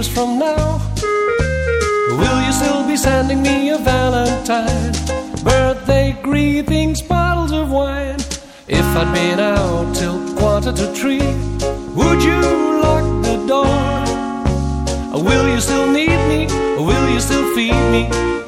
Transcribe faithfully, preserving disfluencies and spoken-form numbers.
years from now? Will you still be sending me a valentine, birthday greetings, bottles of wine? If I'd been out till quarter to three, would you lock the door? Will you still need me? Will you still feed me?